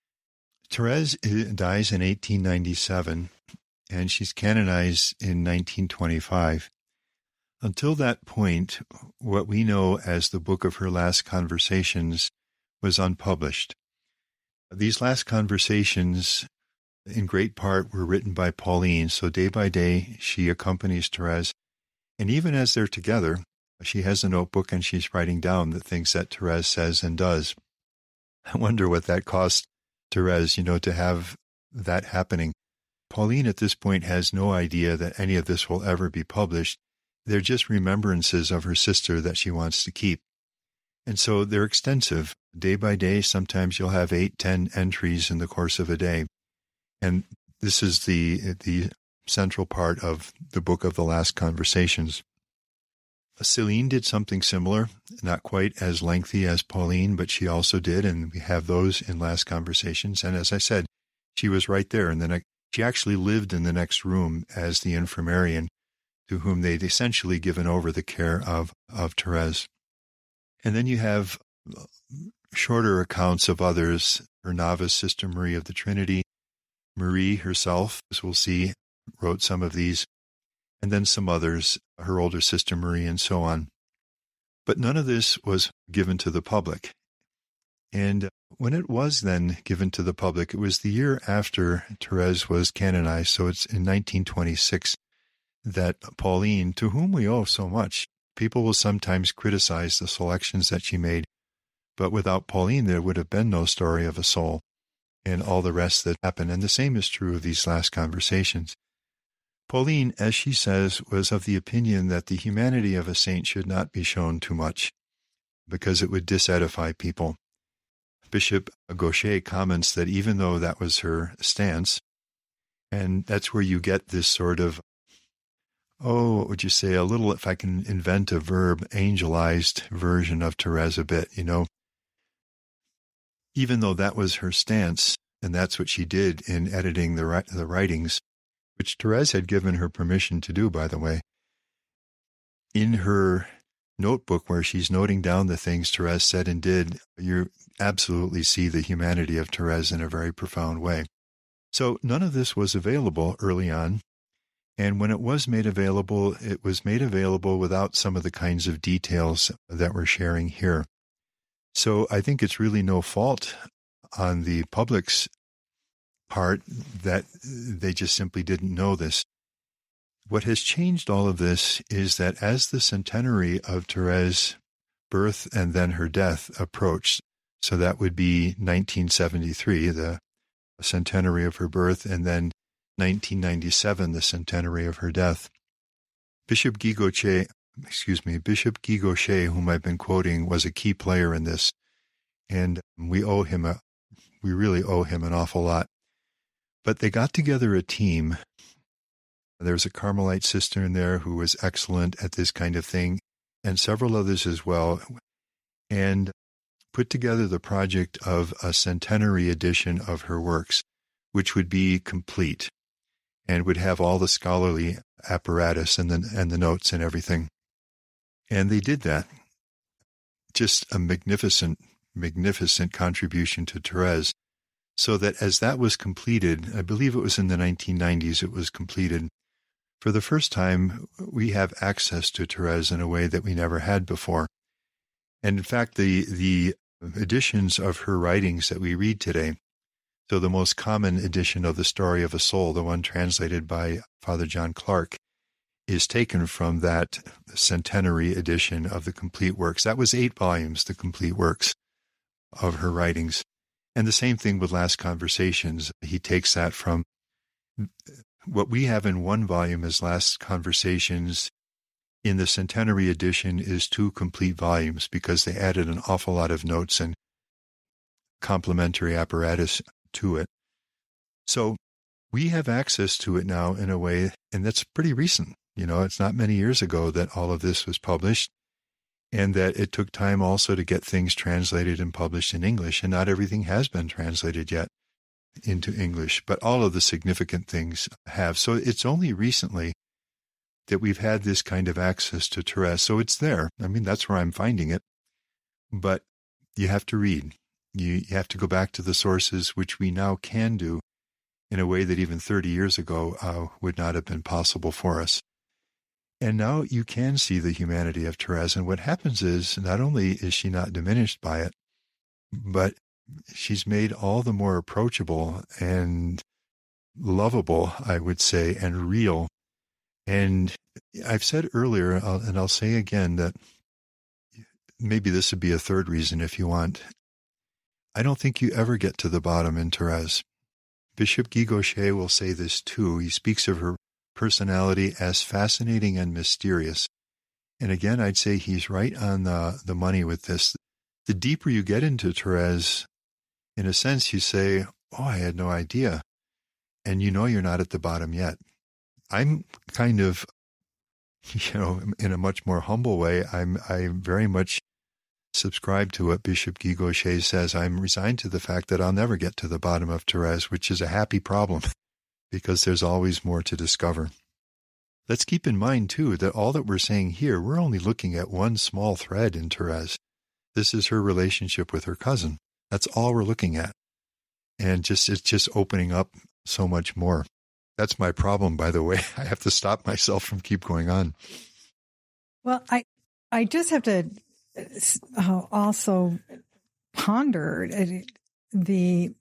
Therese dies in 1897, and she's canonized in 1925. Until that point, what we know as the book of her last conversations was unpublished. These last conversations, in great part, were written by Pauline, so day by day she accompanies Therese, and even as they're together, she has a notebook and she's writing down the things that Therese says and does. I wonder what that cost Therese, to have that happening. Pauline at this point has no idea that any of this will ever be published. They're just remembrances of her sister that she wants to keep. And so they're extensive. Day by day, sometimes you'll have 8-10 entries in the course of a day. And this is the central part of the book of the last conversations. Celine did something similar, not quite as lengthy as Pauline, but she also did, and we have those in last conversations. And as I said, she was right there. And then she actually lived in the next room as the infirmarian, to whom they'd essentially given over the care of Therese. And then you have shorter accounts of others. Her novice, Sister Marie of the Trinity, Marie herself, as we'll see, wrote some of these, and then some others, her older sister Marie, and so on. But none of this was given to the public. And when it was then given to the public, it was the year after Therese was canonized, so it's in 1926, that Pauline, to whom we owe so much, people will sometimes criticize the selections that she made, but without Pauline there would have been no story of a soul and all the rest that happened. And the same is true of these last conversations. Pauline, as she says, was of the opinion that the humanity of a saint should not be shown too much, because it would disedify people. Bishop Gaucher comments that even though that was her stance, and that's where you get this sort of, what would you say, a little, if I can invent a verb, angelized version of Therese a bit, Even though that was her stance, and that's what she did in editing the writings, which Therese had given her permission to do, by the way. In her notebook where she's noting down the things Therese said and did, you absolutely see the humanity of Therese in a very profound way. So none of this was available early on, and when it was made available without some of the kinds of details that we're sharing here. So I think it's really no fault on the public's part that they just simply didn't know this. What has changed all of this is that as the centenary of Therese's birth and then her death approached, so that would be 1973, the centenary of her birth, and then 1997, the centenary of her death, Bishop Guy Gaucher, whom I've been quoting, was a key player in this, and we really owe him an awful lot. But they got together a team. There was a Carmelite sister in there who was excellent at this kind of thing, and several others as well, and put together the project of a centenary edition of her works, which would be complete and would have all the scholarly apparatus and the notes and everything. And they did that. Just a magnificent contribution to Therese. So that as that was completed, I believe it was in the 1990s it was completed, for the first time we have access to Therese in a way that we never had before. And in fact, the editions of her writings that we read today, so the most common edition of the Story of a Soul, the one translated by Father John Clark, is taken from that centenary edition of the complete works. That was 8 volumes, the complete works of her writings. And the same thing with Last Conversations. He takes that from what we have in one volume as Last Conversations in the Centenary edition is 2 complete volumes because they added an awful lot of notes and complementary apparatus to it. So we have access to it now in a way, and that's pretty recent. It's not many years ago that all of this was published, and that it took time also to get things translated and published in English, and not everything has been translated yet into English, but all of the significant things have. So it's only recently that we've had this kind of access to Therese. So it's there. I mean, that's where I'm finding it. But you have to read. You have to go back to the sources, which we now can do in a way that even 30 years ago would not have been possible for us. And now you can see the humanity of Therese. And what happens is, not only is she not diminished by it, but she's made all the more approachable and lovable, I would say, and real. And I've said earlier, and I'll say again, that maybe this would be a third reason if you want. I don't think you ever get to the bottom in Therese. Bishop Guy Gaucher will say this too. He speaks of her personality as fascinating and mysterious. And again, I'd say he's right on the money with this. The deeper you get into Therese, in a sense, you say, oh, I had no idea. And you're not at the bottom yet. I'm kind of, in a much more humble way, I very much subscribe to what Bishop Guy Gaucher says. I'm resigned to the fact that I'll never get to the bottom of Therese, which is a happy problem because there's always more to discover. Let's keep in mind, too, that all that we're saying here, we're only looking at one small thread in Therese. This is her relationship with her cousin. That's all we're looking at. And it's just opening up so much more. That's my problem, by the way. I have to stop myself from keep going on. Well, I just have to also ponder the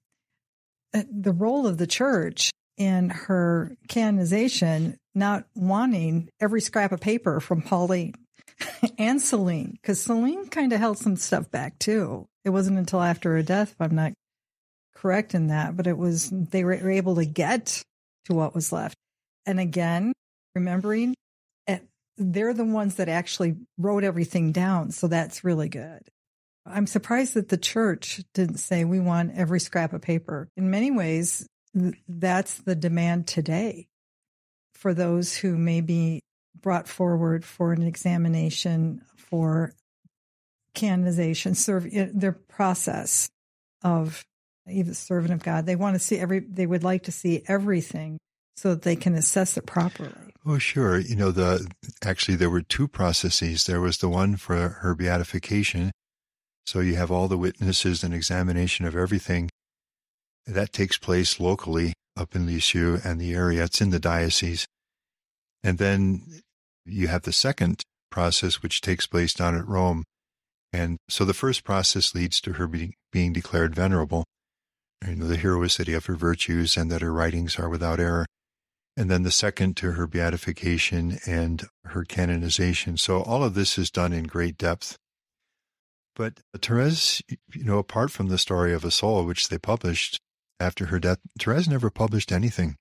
role of the church in her canonization, not wanting every scrap of paper from Pauline and Celine, because Celine kind of held some stuff back too. It wasn't until after her death, if I'm not correct in that, but they were able to get to what was left. And again, remembering they're the ones that actually wrote everything down. So that's really good. I'm surprised that the church didn't say we want every scrap of paper. In many ways, that's the demand today for those who may be brought forward for an examination for canonization, their process of even servant of God. They want to see they would like to see everything so that they can assess it properly. Oh, sure. Actually, there were 2 processes. There was the one for her beatification. So you have all the witnesses and examination of everything. That takes place locally up in Lisieux and the area. It's in the diocese. And then you have the second process, which takes place down at Rome. And so the first process leads to her being declared venerable, the heroicity of her virtues and that her writings are without error. And then the second to her beatification and her canonization. So all of this is done in great depth. But Therese, apart from the story of a soul, which they published after her death, Therese never published anything.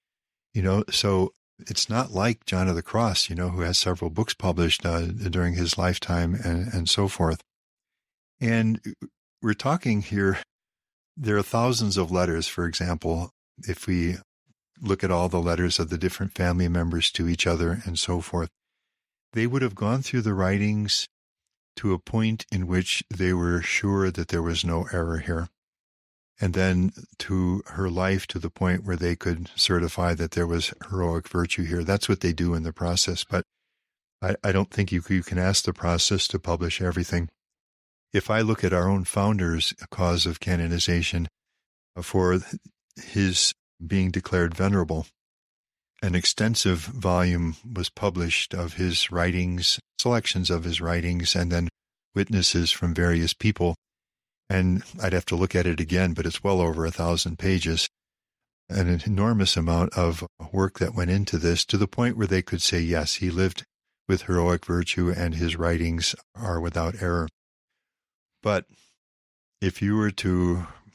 So it's not like John of the Cross, who has several books published during his lifetime and so forth. And we're talking here, there are thousands of letters, for example, if we look at all the letters of the different family members to each other and so forth. They would have gone through the writings to a point in which they were sure that there was no error here. And then to her life, to the point where they could certify that there was heroic virtue here. That's what they do in the process. But I don't think you can ask the process to publish everything. If I look at our own founder's cause of canonization for his being declared venerable, an extensive volume was published of his writings, selections of his writings, and then witnesses from various people. And I'd have to look at it again, but it's well over 1,000 pages. An enormous amount of work that went into this, to the point where they could say, yes, he lived with heroic virtue and his writings are without error. But if you were to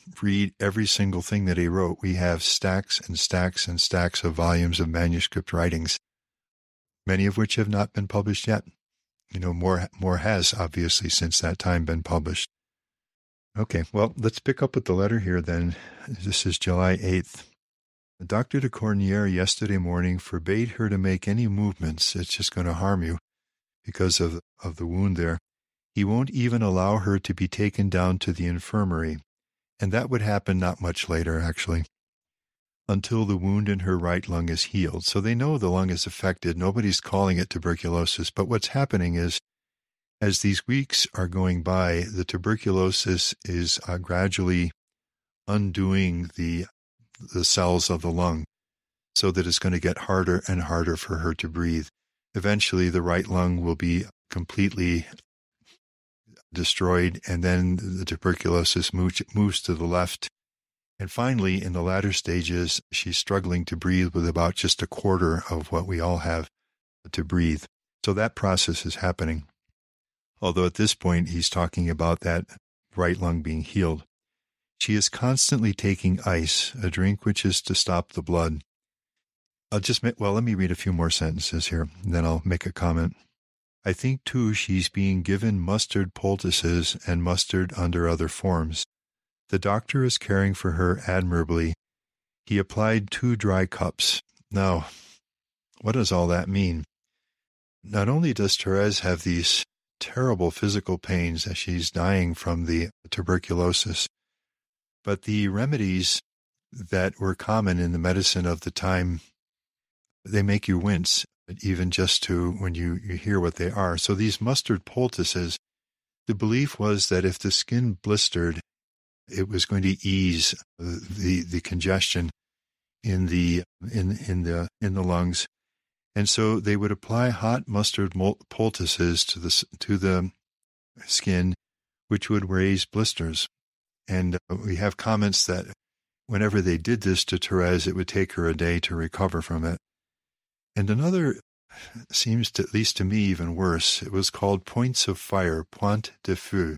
read every single thing that he wrote. We have stacks and stacks and stacks of volumes of manuscript writings, many of which have not been published yet. More has obviously since that time been published. Okay, well, let's pick up with the letter here then. This is July 8th. Dr. de Cornières yesterday morning forbade her to make any movements. It's just going to harm you because of the wound there. He won't even allow her to be taken down to the infirmary. And that would happen not much later, actually, until the wound in her right lung is healed. So they know the lung is affected. Nobody's calling it tuberculosis. But what's happening is, as these weeks are going by, the tuberculosis is gradually undoing the cells of the lung so that it's going to get harder and harder for her to breathe. Eventually, the right lung will be completely destroyed, and then the tuberculosis moves to the left. And finally, in the latter stages, she's struggling to breathe with about just a quarter of what we all have to breathe. So that process is happening. Although at this point, he's talking about that right lung being healed. She is constantly taking ice, a drink which is to stop the blood. Let me read a few more sentences here, and then I'll make a comment. I think, too, she's being given mustard poultices and mustard under other forms. The doctor is caring for her admirably. He applied 2 dry cups. Now, what does all that mean? Not only does Therese have these terrible physical pains as she's dying from the tuberculosis, but the remedies that were common in the medicine of the time, they make you wince, even just to when you hear what they are. So these mustard poultices, the belief was that if the skin blistered, it was going to ease the congestion in the lungs, and so they would apply hot mustard poultices to the skin, which would raise blisters. And we have comments that whenever they did this to Therese, it would take her a day to recover from it. And another seems, at least to me, even worse. It was called points of fire, point de feu.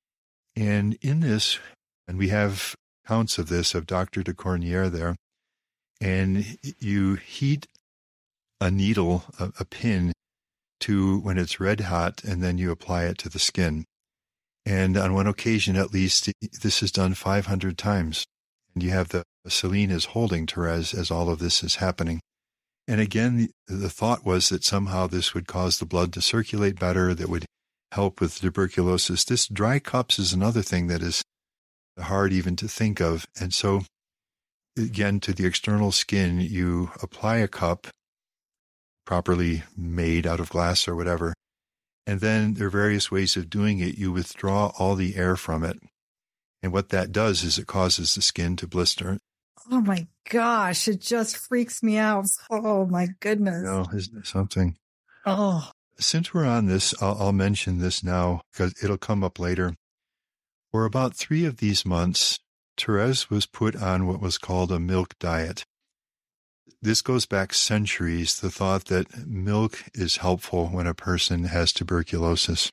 And in this, and we have accounts of this, of Dr. de Cornières there, and you heat a needle, a pin, to when it's red hot, and then you apply it to the skin. And on one occasion, at least, this is done 500 times. And you have Céline is holding Therese as all of this is happening. And again, the thought was that somehow this would cause the blood to circulate better, that would help with tuberculosis. This dry cups is another thing that is hard even to think of. And so, again, to the external skin, you apply a cup, properly made out of glass or whatever, and then there are various ways of doing it. You withdraw all the air from it. And what that does is it causes the skin to blister. Oh my gosh, it just freaks me out. Oh my goodness. No, isn't it something? Oh. Since we're on this, I'll mention this now because it'll come up later. For about 3 of these months, Therese was put on what was called a milk diet. This goes back centuries, the thought that milk is helpful when a person has tuberculosis.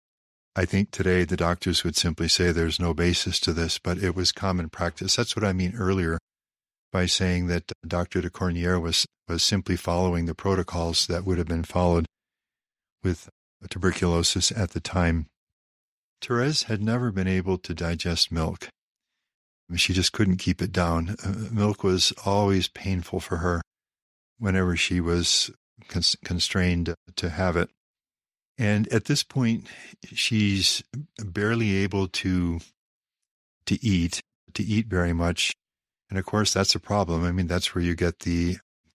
I think today the doctors would simply say there's no basis to this, but it was common practice. That's what I mean earlier by saying that Dr. de Cornières was simply following the protocols that would have been followed with tuberculosis at the time. Therese had never been able to digest milk. She just couldn't keep it down. Milk was always painful for her whenever she was constrained to have it. And at this point, she's barely able to eat very much. And of course, that's a problem. I mean, that's where you get the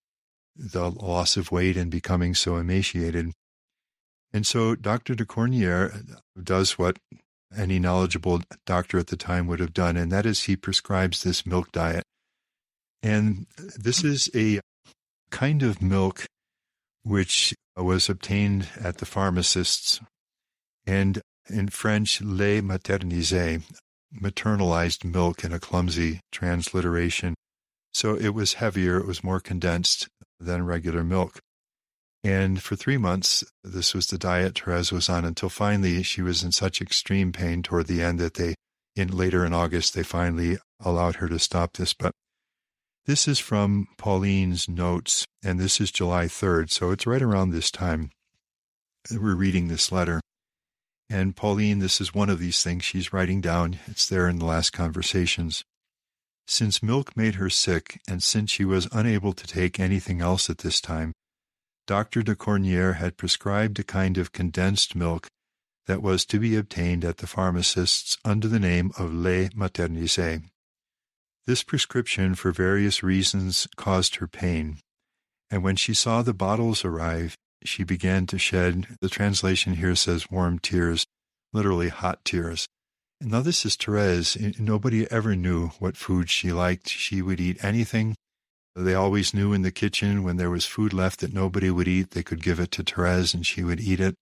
loss of weight and becoming so emaciated. And so Dr. de Cornières does what any knowledgeable doctor at the time would have done, and that is he prescribes this milk diet. And this is a kind of milk which was obtained at the pharmacists, and in French, lait maternisé, maternalized milk in a clumsy transliteration. So it was heavier, it was more condensed than regular milk. And for 3 months, this was the diet Therese was on until finally she was in such extreme pain toward the end that they later in August, they finally allowed her to stop this. But this is from Pauline's notes, and this is July 3rd, so it's right around this time that we're reading this letter. And Pauline, this is one of these things she's writing down. It's there in the last conversations. Since milk made her sick, and since she was unable to take anything else at this time, Dr. de Cornières had prescribed a kind of condensed milk that was to be obtained at the pharmacist's under the name of lait maternisé. This prescription, for various reasons, caused her pain, and when she saw the bottles arrive, she began to shed, the translation here says warm tears, literally hot tears. And now this is Therese. Nobody ever knew what food she liked. She would eat anything. They always knew in the kitchen when there was food left that nobody would eat, they could give it to Therese and she would eat it.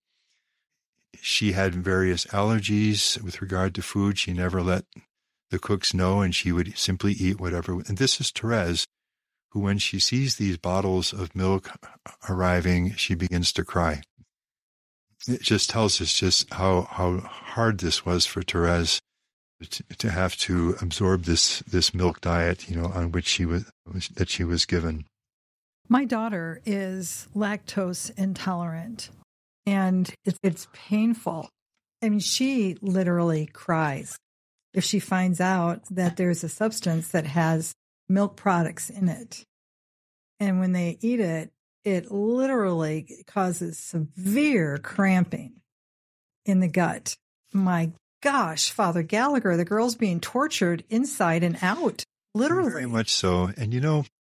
She had various allergies with regard to food. She never let the cooks know, and she would simply eat whatever. And this is Therese, who when she sees these bottles of milk arriving, she begins to cry. It just tells us just how hard this was for Therese to have to absorb this milk diet, on which she was given. My daughter is lactose intolerant, and it's painful. I mean, she literally cries if she finds out that there's a substance that has milk products in it. And when they eat it, it literally causes severe cramping in the gut. My gosh, Father Gallagher, the girl's being tortured inside and out, literally. Very much so. And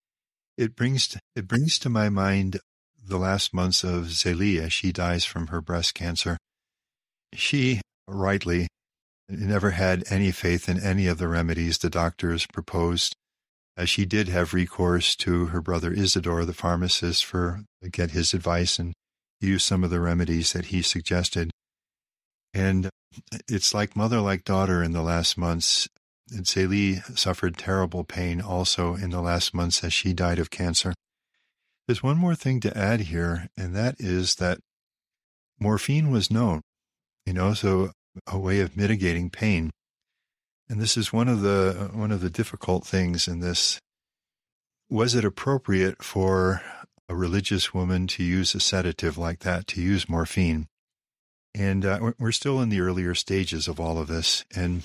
it brings to my mind the last months of Zélie as she dies from her breast cancer. She, rightly, never had any faith in any of the remedies the doctors proposed. She did have recourse to her brother Isidore, the pharmacist, to get his advice and use some of the remedies that he suggested. And it's like mother, like daughter in the last months. And Zélie suffered terrible pain also in the last months as she died of cancer. There's one more thing to add here, and that is that morphine was known, so a way of mitigating pain. And this is one of the difficult things in this. Was it appropriate for a religious woman to use a sedative like that, to use morphine? And we're still in the earlier stages of all of this. And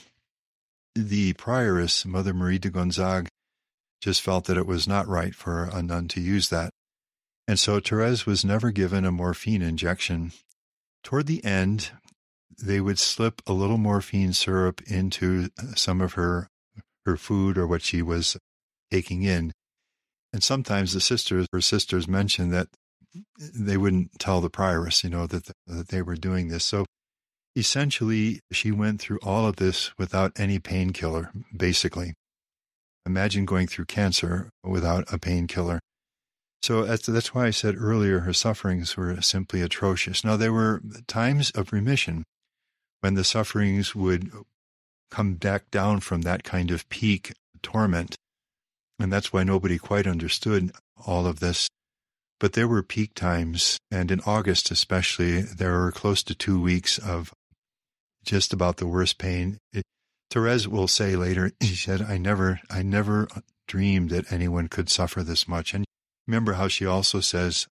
the prioress, Mother Marie de Gonzague, just felt that it was not right for a nun to use that. And so Therese was never given a morphine injection. Toward the end, they would slip a little morphine syrup into some of her food or what she was taking in. And sometimes her sisters mentioned that they wouldn't tell the prioress, that they were doing this. So essentially, she went through all of this without any painkiller, basically. Imagine going through cancer without a painkiller. So that's why I said earlier her sufferings were simply atrocious. Now, there were times of remission when the sufferings would come back down from that kind of peak torment. And that's why nobody quite understood all of this. But there were peak times, and in August especially, there were close to 2 weeks of just about the worst pain. Therese will say later, she said, I never dreamed that anyone could suffer this much. And remember how she also says,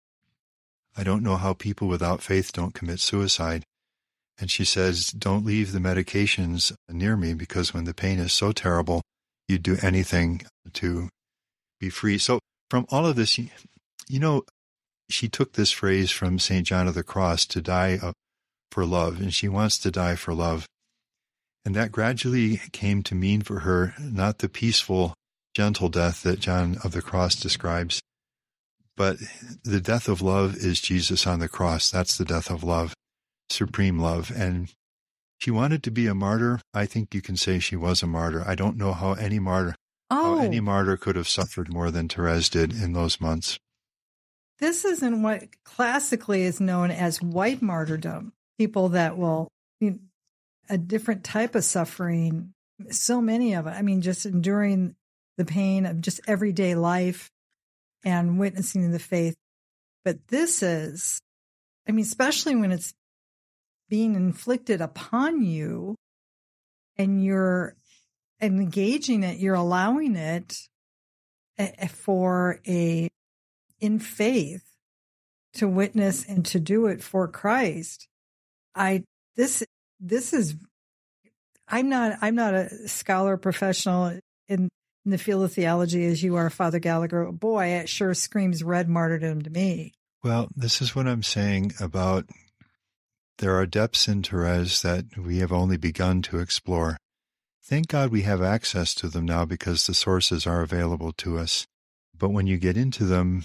I don't know how people without faith don't commit suicide. And she says, don't leave the medications near me, because when the pain is so terrible, you'd do anything to be free. So from all of this, she took this phrase from St. John of the Cross, to die for love, and she wants to die for love. And that gradually came to mean for her not the peaceful, gentle death that John of the Cross describes, but the death of love is Jesus on the cross. That's the death of love, supreme love. And she wanted to be a martyr. I think you can say she was a martyr. I don't know how any martyr could have suffered more than Therese did in those months. This isn't what classically is known as white martyrdom. People that will, a different type of suffering, so many of it. I mean, just enduring the pain of just everyday life and witnessing the faith. But this is, especially when it's being inflicted upon you and you're engaging it, you're allowing it in faith to witness and to do it for Christ. This is, I'm not a scholar professional in the field of theology as you are, Father Gallagher. Boy, it sure screams red martyrdom to me. Well, this is what I'm saying about there are depths in Therese that we have only begun to explore. Thank God we have access to them now because the sources are available to us. But when you get into them,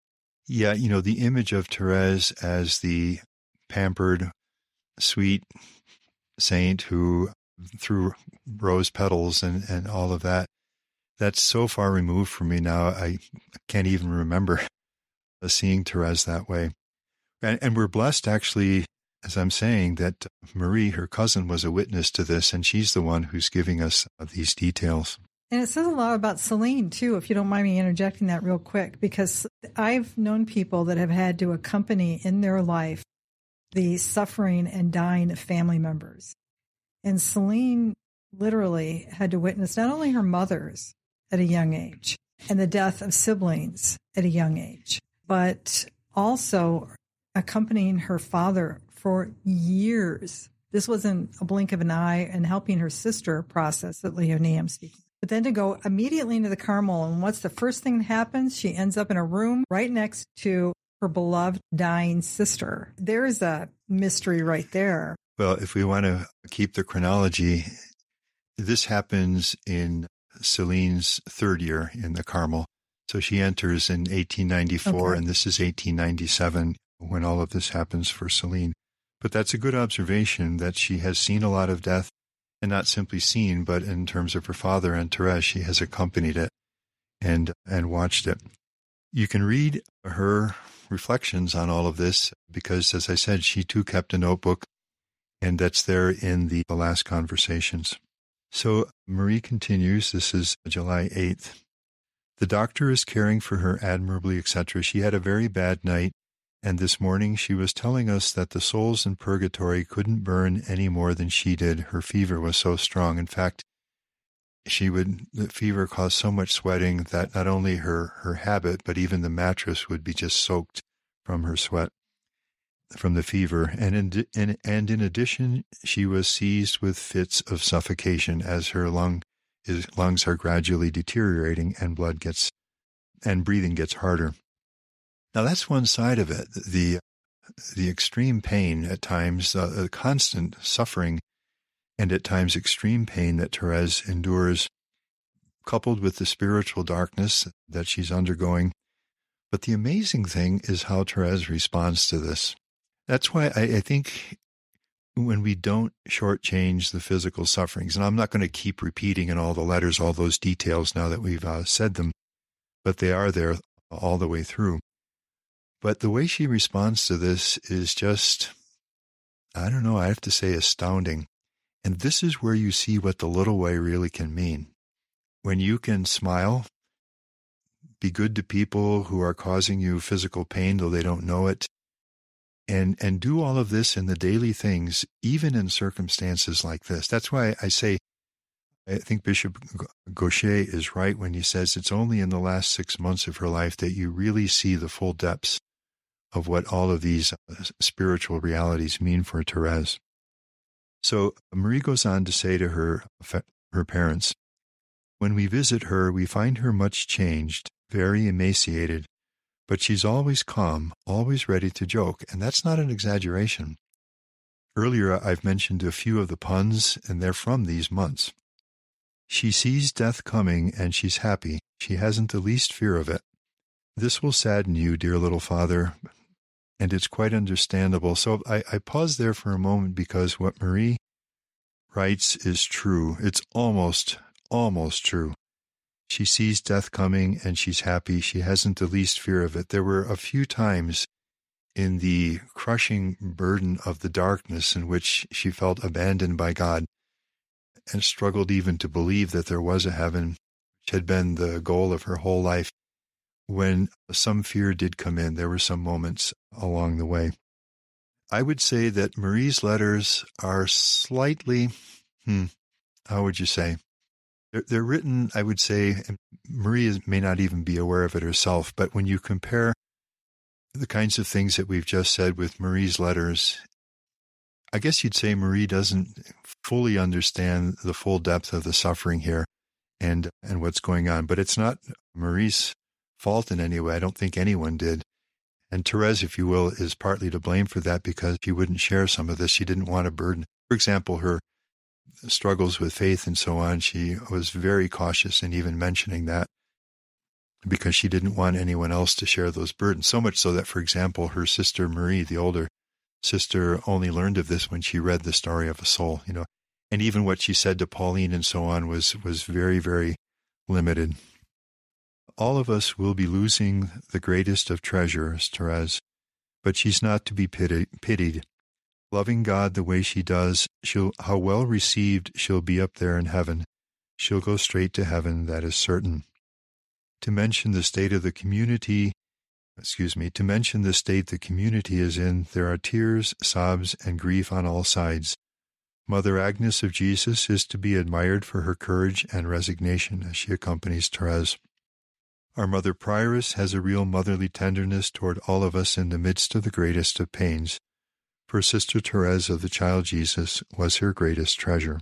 the image of Therese as the pampered, sweet saint who threw rose petals and all of that, that's so far removed from me now, I can't even remember seeing Therese that way. And we're blessed, actually, as I'm saying, that Marie, her cousin, was a witness to this, and she's the one who's giving us these details. And it says a lot about Celine, too, if you don't mind me interjecting that real quick, because I've known people that have had to accompany in their life the suffering and dying of family members. And Celine literally had to witness not only her mother's at a young age and the death of siblings at a young age, but also accompanying her father for years. This wasn't a blink of an eye, and helping her sister process that Leonie I'm speaking. But then to go immediately into the Carmel, and what's the first thing that happens? She ends up in a room right next to her beloved dying sister. There's a mystery right there. Well, if we want to keep the chronology, this happens in Celine's third year in the Carmel. So she enters in 1894, and this is 1897 when all of this happens for Celine. But that's a good observation that she has seen a lot of death, and not simply seen, but in terms of her father and Therese, she has accompanied it and watched it. You can read her reflections on all of this because, as I said, she too kept a notebook, and that's there in the last conversations. So Marie continues. This is July 8th. The doctor is caring for her admirably, etc. She had a very bad night, and this morning she was telling us that the souls in purgatory couldn't burn any more than she did. Her fever was so strong. In fact, the fever caused so much sweating that not only her habit, but even the mattress would be just soaked from her sweat, from the fever. And in addition, she was seized with fits of suffocation as her lungs are gradually deteriorating and breathing gets harder. Now that's one side of it, the extreme pain at times, the constant suffering, and at times extreme pain that Therese endures, coupled with the spiritual darkness that she's undergoing. But the amazing thing is how Therese responds to this. That's why I think when we don't shortchange the physical sufferings, and I'm not going to keep repeating in all the letters all those details now that we've said them, but they are there all the way through. But the way she responds to this is just, I don't know, I have to say astounding. And this is where you see what the little way really can mean. When you can smile, be good to people who are causing you physical pain, though they don't know it, and do all of this in the daily things, even in circumstances like this. That's why I say, I think Bishop Gaucher is right when he says it's only in the last 6 months of her life that you really see the full depths of what all of these spiritual realities mean for Therese. So Marie goes on to say to her parents, when we visit her, we find her much changed, very emaciated, but she's always calm, always ready to joke, and that's not an exaggeration. Earlier, I've mentioned a few of the puns, and they're from these months. She sees death coming, and she's happy. She hasn't the least fear of it. This will sadden you, dear little father, and it's quite understandable. So I pause there for a moment because what Marie writes is true. It's almost true. She sees death coming and she's happy. She hasn't the least fear of it. There were a few times in the crushing burden of the darkness in which she felt abandoned by God and struggled even to believe that there was a heaven, which had been the goal of her whole life. When some fear did come in, there were some moments along the way. I would say that Marie's letters are slightly, how would you say? They're written, I would say, and Marie may not even be aware of it herself, but when you compare the kinds of things that we've just said with Marie's letters, I guess you'd say Marie doesn't fully understand the full depth of the suffering here and what's going on. But it's not Marie's fault in any way. I don't think anyone did. And Therese, if you will, is partly to blame for that because she wouldn't share some of this. She didn't want to burden. For example, her struggles with faith and so on, she was very cautious in even mentioning that because she didn't want anyone else to share those burdens. So much so that, for example, her sister Marie, the older sister, only learned of this when she read The Story of a Soul, and even what she said to Pauline and so on was very, very limited. All of us will be losing the greatest of treasures, Therese, but she's not to be pitied. Loving God the way she does, how well received she'll be up there in heaven. She'll go straight to heaven, that is certain. To mention the state the community is in, there are tears, sobs, and grief on all sides. Mother Agnes of Jesus is to be admired for her courage and resignation as she accompanies Therese. Our Mother Prioress has a real motherly tenderness toward all of us in the midst of the greatest of pains. For Sister Therese of the Child Jesus was her greatest treasure.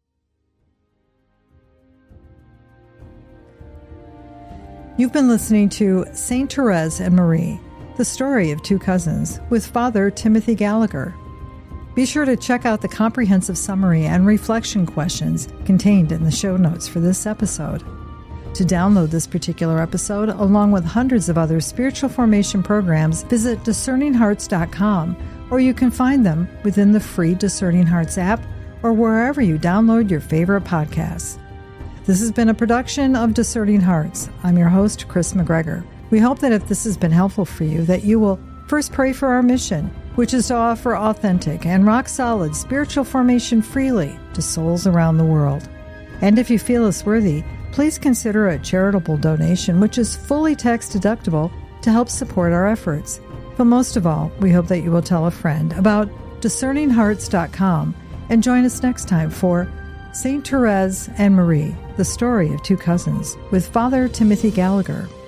You've been listening to Saint Therese and Marie, the story of two cousins, with Father Timothy Gallagher. Be sure to check out the comprehensive summary and reflection questions contained in the show notes for this episode. To download this particular episode, along with hundreds of other spiritual formation programs, visit discerninghearts.com, or you can find them within the free Discerning Hearts app or wherever you download your favorite podcasts. This has been a production of Discerning Hearts. I'm your host, Chris McGregor. We hope that if this has been helpful for you, that you will first pray for our mission, which is to offer authentic and rock-solid spiritual formation freely to souls around the world. And if you feel us worthy, please consider a charitable donation, which is fully tax-deductible, to help support our efforts. But most of all, we hope that you will tell a friend about discerninghearts.com and join us next time for Saint Therese and Marie, the story of two cousins, with Father Timothy Gallagher.